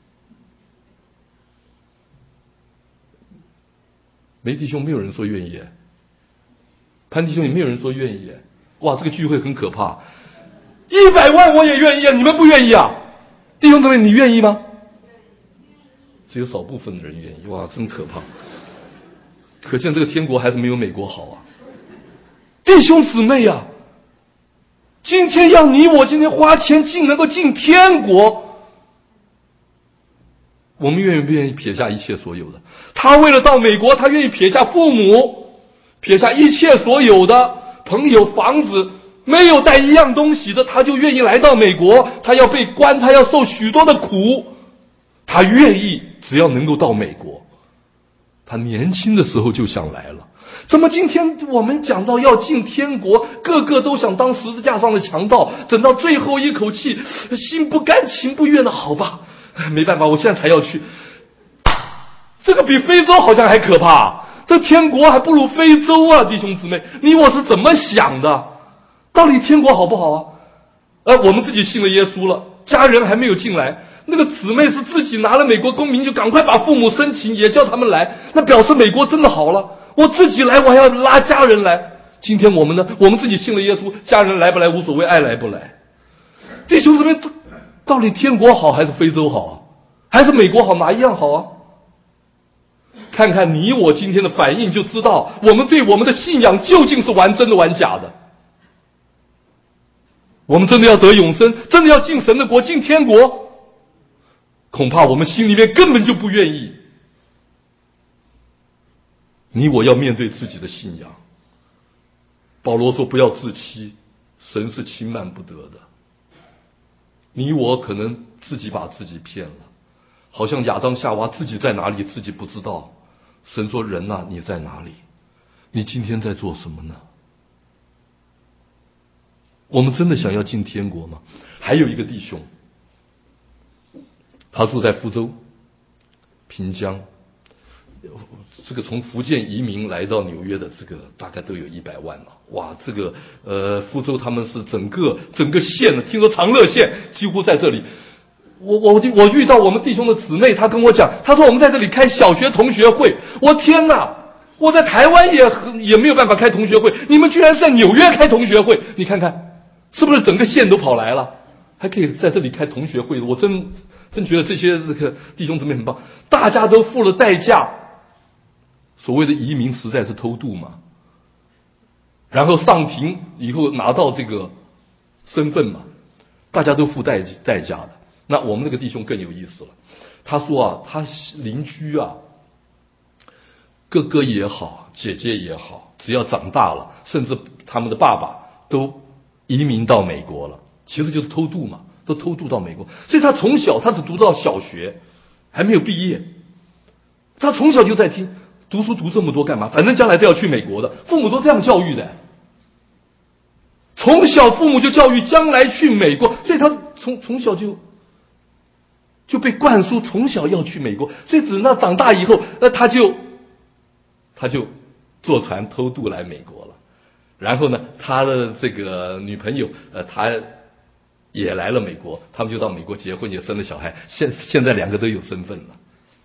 没弟兄没有人说愿意，潘弟兄也没有人说愿意。哇，这个聚会很可怕，100万我也愿意啊，你们不愿意啊？弟兄姊妹，你愿意吗？只有少部分的人愿意。哇，真可怕，可见这个天国还是没有美国好啊。弟兄姊妹啊，今天要你我今天花钱能够进天国，我们愿不愿意撇下一切所有的？他为了到美国，他愿意撇下父母，撇下一切所有的朋友房子，没有带一样东西的，他就愿意来到美国。他要被关，他要受许多的苦，他愿意，只要能够到美国。 他年轻的时候就想来了。怎么今天我们讲到要进天国，个个都想当十字架上的强盗，等到最后一口气，心不甘情不愿的，好吧，没办法，我现在才要去。这个比非洲好像还可怕，这天国还不如非洲啊，弟兄姊妹，你我是怎么想的？到底天国好不好啊？我们自己信了耶稣了，家人还没有进来，那个姊妹是自己拿了美国公民，就赶快把父母申请，也叫他们来，那表示美国真的好了。我自己来，我还要拉家人来。今天我们呢，我们自己信了耶稣，家人来不来无所谓，爱来不来。弟兄姊妹，到底天国好还是非洲好啊？还是美国好？哪一样好啊？看看你我今天的反应就知道，我们对我们的信仰究竟是玩真的玩假的。我们真的要得永生，真的要进神的国，进天国，恐怕我们心里面根本就不愿意。你我要面对自己的信仰。保罗说不要自欺，神是轻慢不得的。你我可能自己把自己骗了，好像亚当夏娃自己在哪里自己不知道。神说人啊，你在哪里？你今天在做什么呢？我们真的想要进天国吗？还有一个弟兄，他住在福州平江，这个从福建移民来到纽约的这个大概都有100万了。哇，这个福州他们是整个县，听说长乐县几乎在这里。我遇到我们弟兄的姊妹，她跟我讲，她说我们在这里开小学同学会。我天哪，我在台湾也没有办法开同学会，你们居然是在纽约开同学会，你看看是不是整个县都跑来了，还可以在这里开同学会。我真觉得这些这个弟兄姊妹很棒，大家都付了代价。所谓的移民实在是偷渡嘛，然后上庭以后拿到这个身份嘛，大家都付代价的。那我们那个弟兄更有意思了，他说啊，他邻居啊，哥哥也好，姐姐也好，只要长大了，甚至他们的爸爸都移民到美国了，其实就是偷渡嘛，都偷渡到美国。所以他从小他只读到小学，还没有毕业，他从小就在听，读书读这么多干嘛？反正将来都要去美国的，父母都这样教育的。从小父母就教育将来去美国，所以他从小就被灌输从小要去美国，所以等到长大以后，那他就坐船偷渡来美国了。然后呢，他的这个女朋友他也来了美国，他们就到美国结婚，也生了小孩，现在2个都有身份了。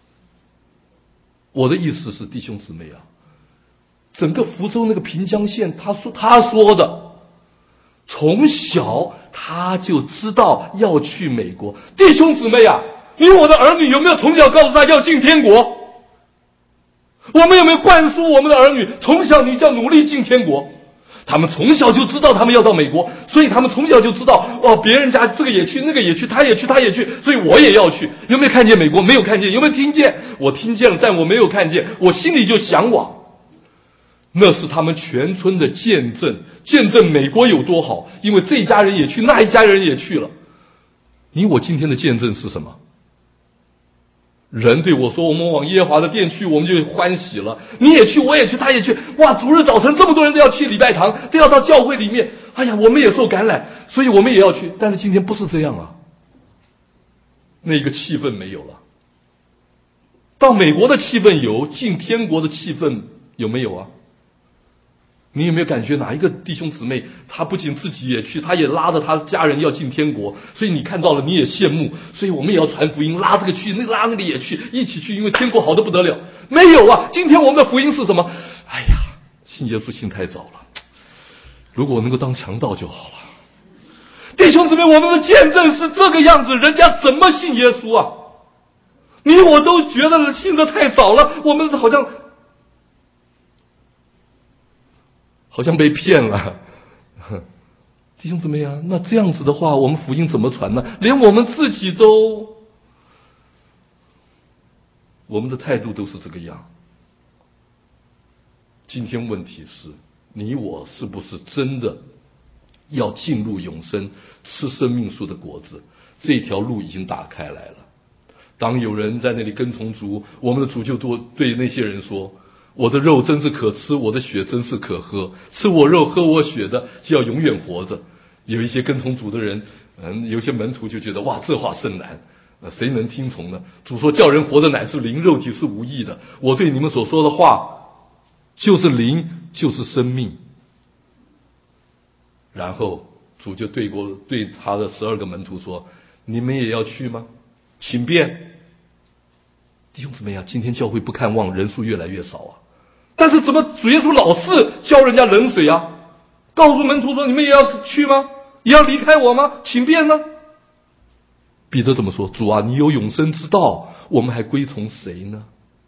我的意思是，弟兄姊妹啊，整个福州那个平江县，他说的，从小他就知道要去美国。弟兄姊妹啊，你我的儿女有没有从小告诉他要进天国？我们有没有灌输我们的儿女，从小你就要努力进天国？他们从小就知道他们要到美国，所以他们从小就知道，别人家这个也去，那个也去，他也去，所以我也要去。有没有看见美国？没有看见。有没有听见？我听见了，但我没有看见，我心里就向往。那是他们全村的见证美国有多好，因为这一家人也去，那一家人也去了。你我今天的见证是什么？人对我说，我们往耶和华的殿去，我们就欢喜了。你也去，我也去，他也去。哇，主日早晨这么多人都要去礼拜堂，都要到教会里面。哎呀，我们也受感染，所以我们也要去。但是今天不是这样啊，那个气氛没有了。到美国的气氛有，进天国的气氛有没有啊？你有没有感觉哪一个弟兄姊妹，他不仅自己也去，他也拉着他家人要进天国，所以你看到了你也羡慕，所以我们也要传福音，拉这个去，拉那个也去，一起去，因为天国好得不得了。没有啊，今天我们的福音是什么？哎呀，信耶稣信太早了，如果我能够当强盗就好了。弟兄姊妹，我们的见证是这个样子，人家怎么信耶稣啊？你我都觉得信得太早了，我们好像被骗了。弟兄姊妹啊，那这样子的话，我们福音怎么传呢？连我们自己我们的态度都是这个样。今天问题是，你我是不是真的要进入永生，吃生命树的果子？这条路已经打开来了。 当有人在那里跟从主，我们的主就对那些人说：我的肉真是可吃，我的血真是可喝，吃我肉喝我血的就要永远活着。有一些跟从主的人，有些门徒就觉得哇，这话甚难，谁能听从呢？主说叫人活着乃是灵，肉体是无益的。我对你们所说的话就是灵，就是生命。然后主就对他的12个门徒说：你们也要去吗？请便。弟兄姊妹啊，今天教会不看望，人数越来越少啊。但是怎么主耶稣老是浇人家冷水啊？告诉门徒说：你们也要去吗？也要离开我吗？请便呢？彼得怎么说？主啊，你有永生之道，我们还归从谁呢？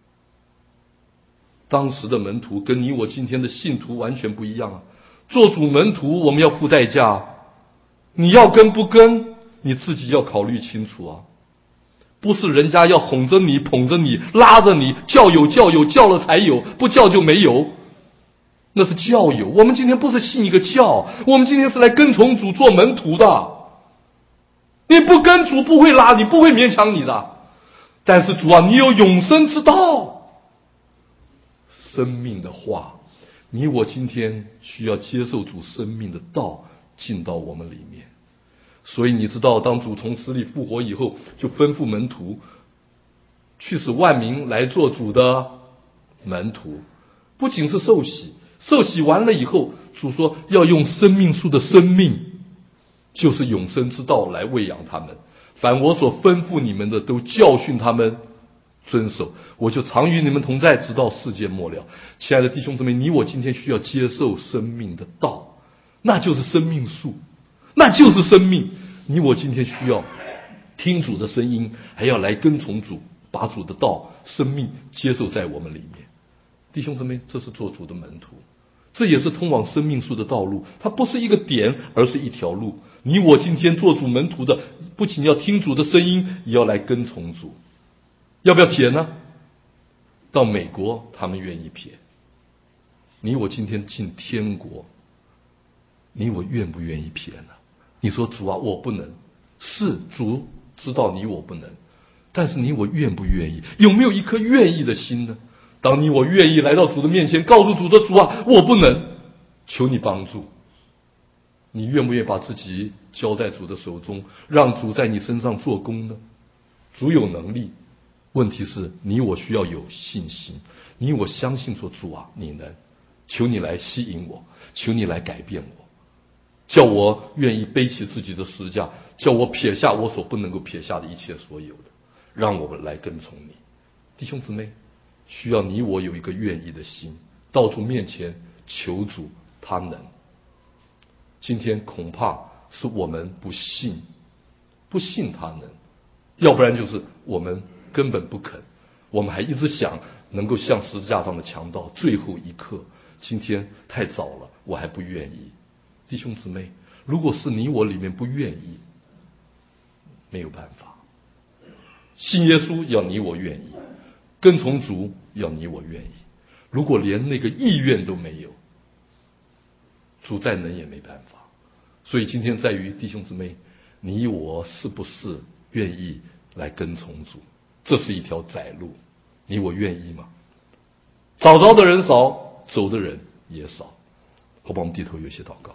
当时的门徒跟你我今天的信徒完全不一样啊。做主门徒我们要付代价，你要跟不跟，你自己要考虑清楚啊。不是人家要哄着你捧着你拉着你，叫有叫了才有，不叫就没有，那是教友。我们今天不是信一个教，我们今天是来跟从主做门徒的。你不跟主不会拉你，不会勉强你的。但是主啊，你有永生之道，生命的话，你我今天需要接受主生命的道进到我们里面。所以你知道，当主从死里复活以后，就吩咐门徒去使万民来做主的门徒。不仅是受洗，受洗完了以后，主说要用生命树的生命，就是永生之道来喂养他们。凡我所吩咐你们的，都教训他们遵守，我就常与你们同在，直到世界末了。亲爱的弟兄姊妹，你我今天需要接受生命的道，那就是生命树，那就是生命。你我今天需要听主的声音，还要来跟从主，把主的道生命接受在我们里面。弟兄姊妹，这是做主的门徒，这也是通往生命树的道路，它不是一个点，而是一条路。你我今天做主门徒的，不仅要听主的声音，也要来跟从主。要不要撇呢？到美国他们愿意撇，你我今天进天国，你我愿不愿意撇呢？你说主啊，我不能，是主知道你我不能，但是你我愿不愿意？有没有一颗愿意的心呢？当你我愿意来到主的面前，告诉主的主啊，我不能，求你帮助。你愿不愿意把自己交在主的手中，让主在你身上做工呢？主有能力，问题是你我需要有信心，你我相信说主啊，你能，求你来吸引我，求你来改变我，叫我愿意背起自己的十字架，叫我撇下我所不能够撇下的一切所有的，让我们来跟从你。弟兄姊妹，需要你我有一个愿意的心，到主面前求主，他能。今天恐怕是我们不信他能，要不然就是我们根本不肯，我们还一直想能够像十字架上的强盗，最后一刻，今天太早了，我还不愿意。弟兄姊妹，如果是你我里面不愿意，没有办法。信耶稣要你我愿意，跟从主要你我愿意。如果连那个意愿都没有，主再能也没办法。所以今天在于弟兄姊妹，你我是不是愿意来跟从主？这是一条窄路，你我愿意吗？找着的人少，走的人也少。好吧，我们低头有些祷告。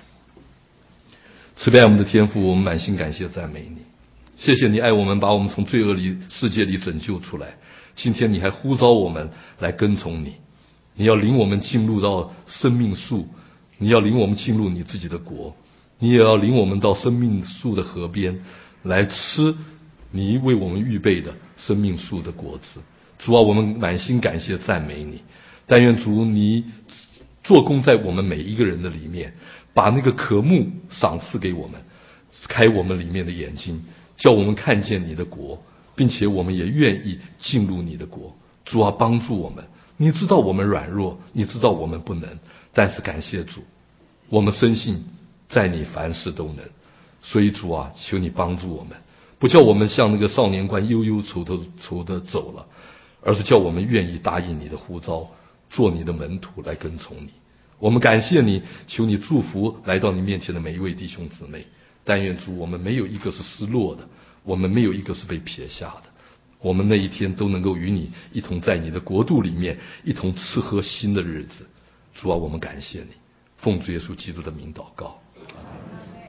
慈悲我们的天父，我们满心感谢赞美你，谢谢你爱我们，把我们从罪恶世界里拯救出来。今天你还呼召我们来跟从你，你要领我们进入到生命树，你要领我们进入你自己的国，你也要领我们到生命树的河边来吃你为我们预备的生命树的果子。主啊，我们满心感谢赞美你，但愿主你做工在我们每一个人的里面，把那个渴慕赏赐给我们，开我们里面的眼睛，叫我们看见你的国，并且我们也愿意进入你的国。主啊，帮助我们，你知道我们软弱，你知道我们不能，但是感谢主，我们深信在你凡事都能。所以主啊，求你帮助我们，不叫我们像那个少年官忧忧愁愁的走了，而是叫我们愿意答应你的呼召，做你的门徒来跟从你。我们感谢你，求你祝福来到你面前的每一位弟兄姊妹。但愿主，我们没有一个是失落的，我们没有一个是被撇下的， 我们那一天都能够与你一同在你的国度里面一同吃喝新的日子。主啊，我们感谢你，奉主耶稣基督的名祷告。